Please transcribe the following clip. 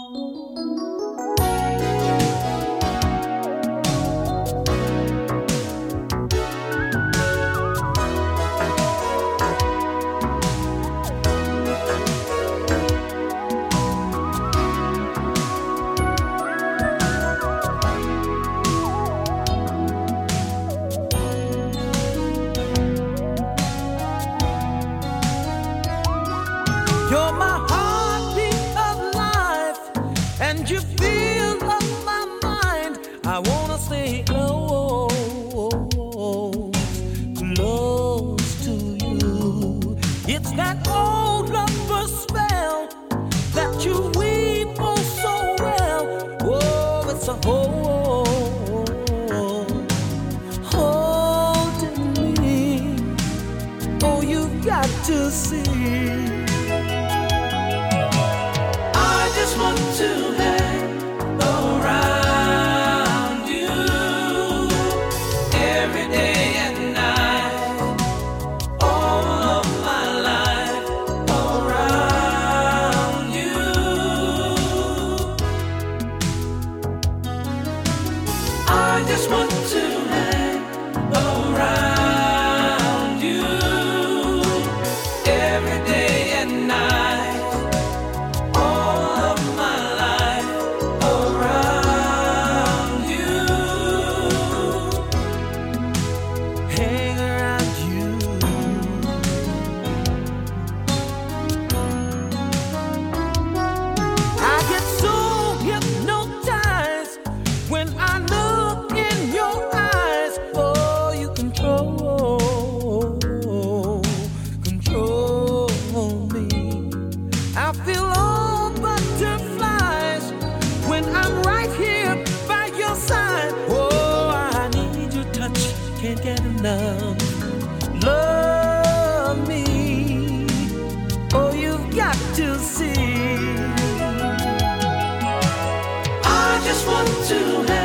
You're my heartbeat of life, and you feel on my mind. I wanna stay close, close to you. It's that old lover spell that you weave oh so well. Oh, it's a holding me. Oh, you've got to see. I just want to hang around you every day and night, all of my life around you. I just want to hang around you every day and night. I feel all butterflies when I'm right here by your side. Oh, I need your touch, can't get enough. Love me, oh, you've got to see. I just want to